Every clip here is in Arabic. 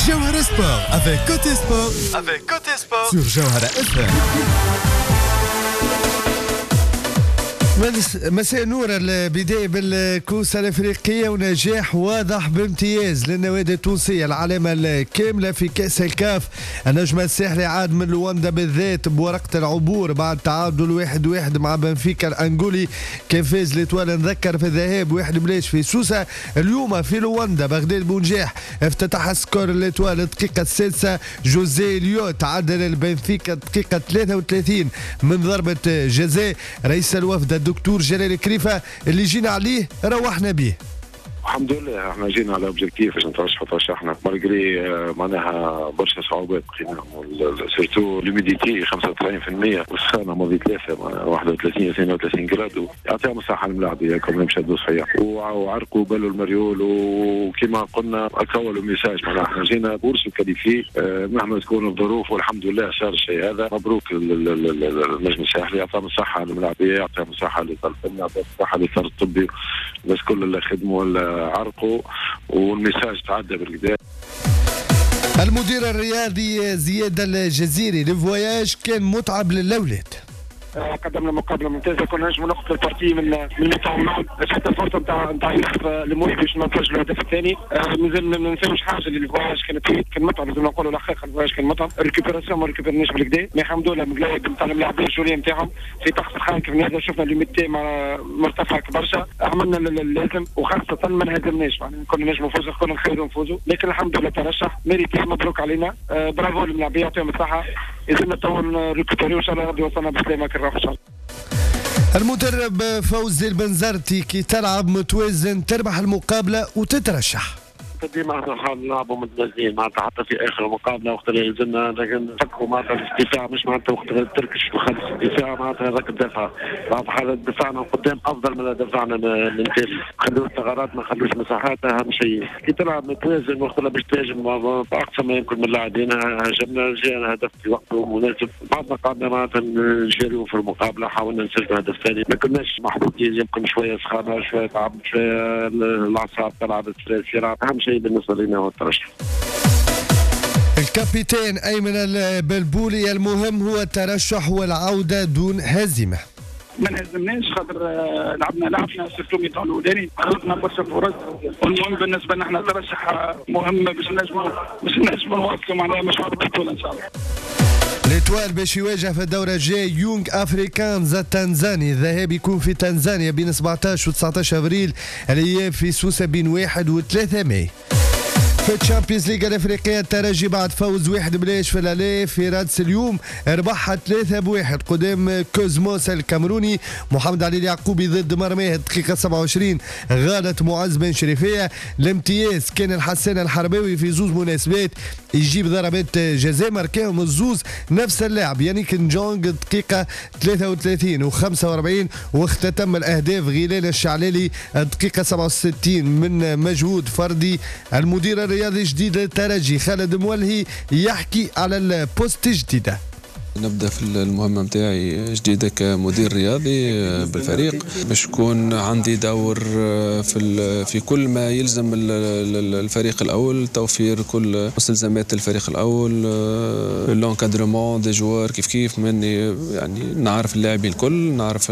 Jawhara Sport avec Côté Sport. Sur Jawhara FM. مساء النور. البداية بالكوسة الأفريقية ونجاح واضح بامتياز للنوادي التونسية، العلامة الكاملة في كأس الكاف. النجم الساحلي عاد من لواندا بالذات بورقة العبور بعد تعادل 1-1 مع بنفيكا الأنغولي. كان فاز ليتوال نذكر في الذهاب 1-0 في سوسة. اليوم في لواندا بغداد بونجاح افتتح سكور ليتوال الدقيقة السادسة. جوزيه ليوت عدل البنفيكا الدقيقة 33 من ضربة جزاء. رئيس الوفد الدكتور جلال كريفة اللي جينا عليه روحنا به. الحمد لله احنا جينا على اوبجيكتيف باش ترشحنا مالغري معناها برشا صعوبات لقيناهم، سيرتو لوميديتي 95% والسخانه ماضي 31 32 جراد يعطيهم مساحه للملاعب كما مشى دوس فيها وعرقوا بالو المريول. وكما قلنا اكولوا ميساج معناها احنا جينا بورس الكاليفي مهما تكون الظروف، والحمد لله صار الشيء هذا. مبروك النجم الساحلي، يعطيهم مساحه للملاعبيه، يعطيهم مساحه للفنية، يعطيهم مساحه للإطار الطبي، الناس كل اللي خدموا عرقوا والميساج تعدى بالكدا. المدير الرياضي زياد الجزيري الفواياج كان متعب للأولاد. قدمنا مقابله ممتازه، كنا نجموا ناخذ البارتي من المتعمد، حتى الفرصه نتاع يلعب الموي باش ما نسجلوا الهدف الثاني. مازال ما ننساوش حاجه اللي الفواياج كان متعب، لازم نقولوا الحقيقه الفواياج كان متعب. الريكوبيراسيون ما ريكوبيرناش بالكدا، مي الحمد لله من الجهه نتاع اللاعبين الجوليه نتاعهم في طقس الخان كيف هذا شفنا ليميتي مرتفع برشا. عملنا اللازم وخاصه ما انهزمناش، كنا نجموا نفوزوا، كنا نخيروا نفوزوا، لكن الحمد لله ترشح ميريتي. مبروك علينا، برافو لللاعبين، يعطيهم الصحه. إذا تو ريكوبيريو إن شاء الله ربي يوصلنا بسلامة كنروح إن شاء الله. المدرب فوزي البنزرتي كي تلعب متوازن تربح المقابلة وتترشح. ديما احنا حال نلعبوا متوازنين معناتها، حتى في اخر المقابله وقت اللي نزلنا لكن نفكروا معناتها الاستدفاع، مش معناتها وقت اللي تركش وخلص الدفاع معناتها هذاك الدفاع. بعض الحالات دفاعنا قدام افضل من دفاعنا من تالي، خلوش ثغرات، ما خلوش مساحات. اهم شيء كي تلعب متوازن وقت اللي باش تهاجم باقصى ما يمكن من اللاعبين. هاجمنا جانا هدف في وقته مناسب، بعد ما قعدنا معناتها نجريو في المقابله، حاولنا نسجلوا هدف ثاني، ما كناش محظوظين، يمكن شويه سخانه، شويه تعب، شويه الاعصاب تلعب ستريس يلعب. اهم شيء بالنسبه لنا هو الترشح. الكابتن ايمن البلبولي المهم هو الترشح والعوده دون هزيمه. ما نهزمناش خاطر لعبنا سيرتو ميطان الاولاني، خلقنا برشا فرص، والمهم بالنسبه لنا احنا ترشح مهم باش نجموا نوصلوا معناها مشوار البطوله ان شاء الله. ليتوال باش يواجه في الدورة الجاي يونغ افريكانز التنزاني. الذهاب يكون في تنزانيا بين 17 و 19 ابريل، الاياب في سوسة بين 1 و 3 ماي. في الشامبيونز ليغ الافريقيه الترجي بعد فوز 1-0 في الالي في رادس اليوم ربحها 3-1 قدام كوزموس الكامروني. محمد علي اليعقوبي ضد مرماه الدقيقه 27 غالت معز بن شريفيه. الامتياز كان الحسان الحرباوي في زوز مناسبات يجيب ضربات جزاء ماركاهم الزوز نفس اللاعب يانيك نجونغ الدقيقه 33 و45. واختتم الاهداف غلال الشعلالي الدقيقه 67 من مجهود فردي. المدير الرياضي جديد للترجي خالد مولهي يحكي على البوست الجديده. نبدا في المهمه نتاعي جديده كمدير رياضي بالفريق، باش يكون عندي دور في كل ما يلزم الفريق الاول، توفير كل مستلزمات الفريق الاول، لونكادرمون دي جوار كيف مني، يعني نعرف اللاعبين الكل، نعرف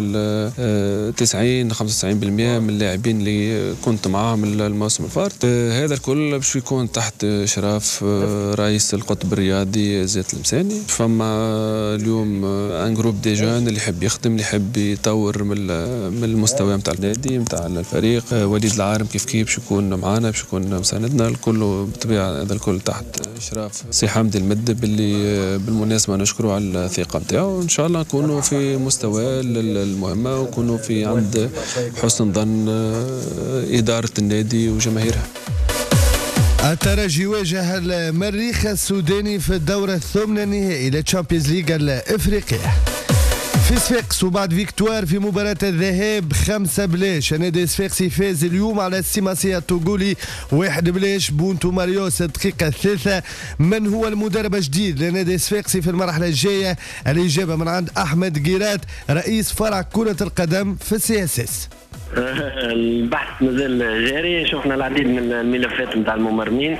90-95% من اللاعبين اللي كنت معاهم الموسم الفارط. هذا الكل باش يكون تحت اشراف رئيس القطب الرياضي زياد المساني. فما اليوم ان جروب دي جون اللي يحب يخدم، اللي يحب يطور من المستوى نتاع النادي نتاع الفريق. وليد العارم كيف باش يكون معنا، باش يكون مساندنا الكل بالطبيعه. هذا الكل تحت اشراف سي حمدي المدب اللي بالمناسبه نشكره على الثقه نتاعو. ان شاء الله نكونوا في مستوى المهمه ونكونوا في عند حسن ظن اداره النادي وجماهيرها. الترجي واجه المريخ السوداني في الدورة الثامنة النهائي للتشامبيونز ليغ الافريقية في صفاقس. وبعد فيكتوار في مباراة الذهاب 5-0 نادي صفاقسي فاز اليوم على السيماسية التوغولي 1-0 بونتو ماريوس الدقيقة 3. من هو المدرب الجديد لنادي صفاقسي في المرحلة الجاية؟ الإجابة من عند أحمد جيرات رئيس فرع كرة القدم في CSS. البحث مازال جاري، شفنا العديد من الملفات نتاع الممرمين،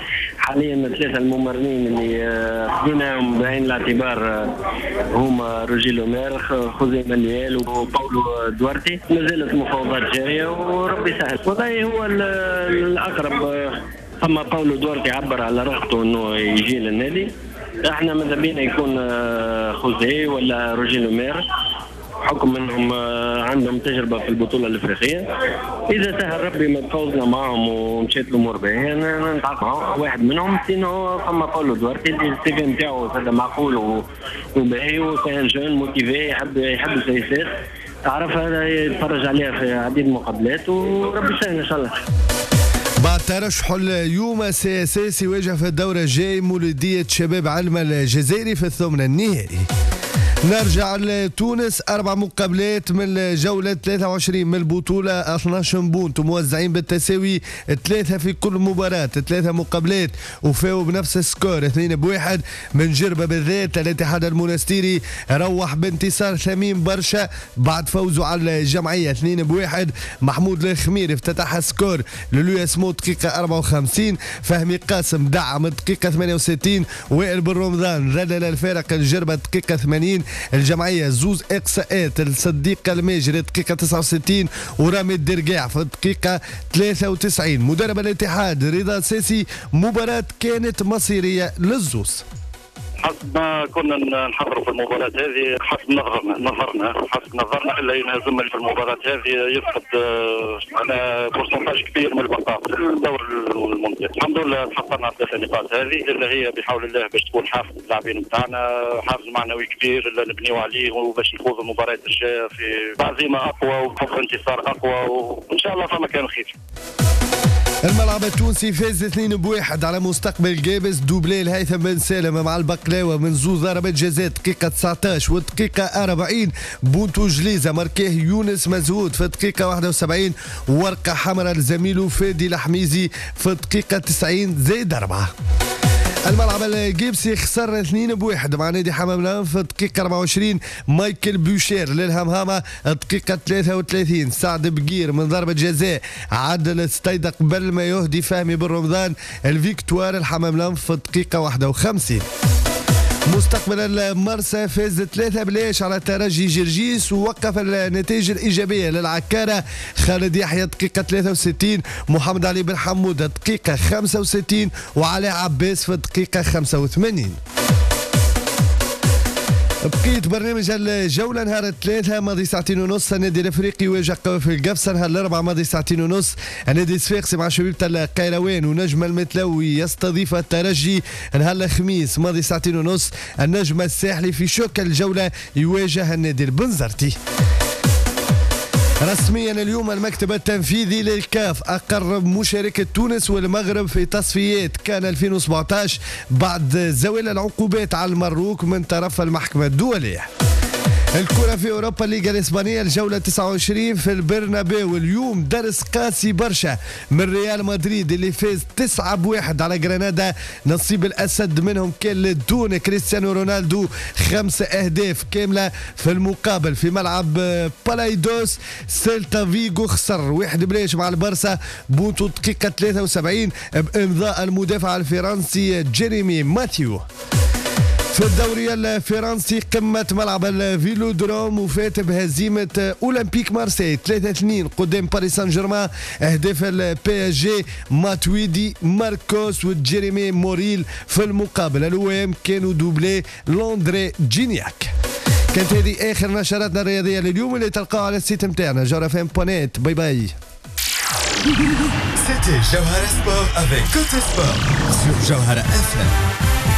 حاليا الثلاثة الممرنين اللي خذيناهم بعين الاعتبار هما روجيلو مير، خوزي مانويل وباولو دوارتي. ما زالت مفاوضات جارية وربي يسهل. والله هو الأقرب، ثم باولو دوارتي عبر على رغبته انه يجي للنادي. احنا ماذا بينا يكون خوزي ولا روجيلو مير، حكم انهم عندهم تجربه في البطوله الافريقيه. اذا سهل ربي ما تفوزنا معهم ومشيت الامور باهيه نتعاقد واحد منهم. سينو فما باولو دوارتي اللي السي في نتاعو هذا معقول وباهي، وكان جون موتيفي يحب السياسات، تعرف هذا يتفرج عليها في عديد المقابلات وربي يسهل ان شاء الله. بعد ترشحه اليوم السياسي يواجه في الدورة الجاي مولودية شباب علم الجزائري في الثمن النهائي. نرجع لتونس، 4 مقابلات من الجولة 23 من البطولة، 12 بونت موزعين بالتساوي، 3 في كل مباراة، 3 مقابلات وفاو بنفس السكور 2-1 من جربة بالذات. الاتحاد المونستيري روح بانتصار ثمين برشا بعد فوزه على الجمعية 2-1. محمود الخميري افتتح السكور لليوسمو دقيقة 54، فهمي قاسم دعم دقيقة 68، وائل بن رمضان ذلل الفارق الجربة دقيقة 80. الجمعية زوز إقصاءات الصديق الماجري دقيقة 69 ورامي الدرقاع في الدقيقة 93. مدرب الاتحاد رضا ساسي، مباراة كانت مصيرية للزوز. حسب ما كنا نحضروا في المباراة هذه، حسب نظرنا الا ينهزم في المباراة هذه يفقد على بورسنتاج كبير من البقاء في الدور الممتاز. الحمد لله تحصلنا على 3 نقاط هذه اللي هي بحول الله باش تكون حافز اللاعبين نتاعنا، حافز معنوي كبير اللي نبنيو عليه وباش نفوز المباراة الجاية في بعزيمة اقوى وفوق انتصار اقوى، وان شاء الله فما كان خير. الملعب التونسي فاز 2-1 على مستقبل جابس، دوبلي الهيثم بن سالم مع البقلاوة من زوز ضربة جزاء دقيقة 19 والدقيقة 40. بونتو جليزة ماركيه يونس مزهود في الدقيقة 71، ورقة حمراء لزميله فادي الحميزي في الدقيقة 90+4. الملعب الجيبسي خسر 2-1 مع نادي حمام الأنف في الدقيقة 24. مايكل بوشير للهمهامة الدقيقة 33. سعد بقير من ضربة جزاء عدل استيدق قبل ما يهدي فهمي بن رمضان الفيكتوار الحمام الأنف في الدقيقة 51. مستقبل المرسى فاز 3-0 على ترجي جرجيس، ووقف النتائج الإيجابية للعكارة خالد يحيى دقيقة 63، محمد علي بن حمود دقيقة 65، وعلاء عباس في الدقيقة 85. بقيت برنامج الجولة نهار الثلاثاء ماضي 2:30 النادي الافريقي يواجه قوافل القفصة. نهار الاربعاء ماضي 2:30 النادي الصفاقسي مع شبيبة القيروان ونجم المتلوي يستضيف الترجي. نهار الخميس ماضي 2:30 النجم الساحلي في شوك الجولة يواجه النادي البنزرتي. رسميا اليوم المكتب التنفيذي للكاف أقر مشاركة تونس والمغرب في تصفيات كان 2017 بعد زوال العقوبات على المروك من طرف المحكمة الدولية. الكرة في أوروبا الليغا الإسبانية الجولة 29 في البرنابيو اليوم درس قاسي برشا من ريال مدريد اللي فاز 9-1 على غرناطة. نصيب الأسد منهم كان لدون كريستيانو رونالدو 5 أهداف كاملة في المقابل. في ملعب بالايدوس سيلتا فيغو خسر 1-0 مع البارسا بونتو دقيقة 73 بإمضاء المدافع الفرنسي جيريمي ماتيو. في الدوري الفرنسي قمة ملعب الفيلودروم وفات بهزيمة أولمبيك مارسي 3-2 قدام باريس سان جيرمان. أهداف البي اس جي ماتويدي ماركوس وجيريمي موريل، في المقابل الأوام كانوا دوبلي لوندري جينياك. كانت هذه آخر نشراتنا الرياضية لليوم اللي تلقاها على السيت متاعنا جوهرafm.net. باي باي. C'était Jawhara Sport avec Côté Sport sur Jawhara FM.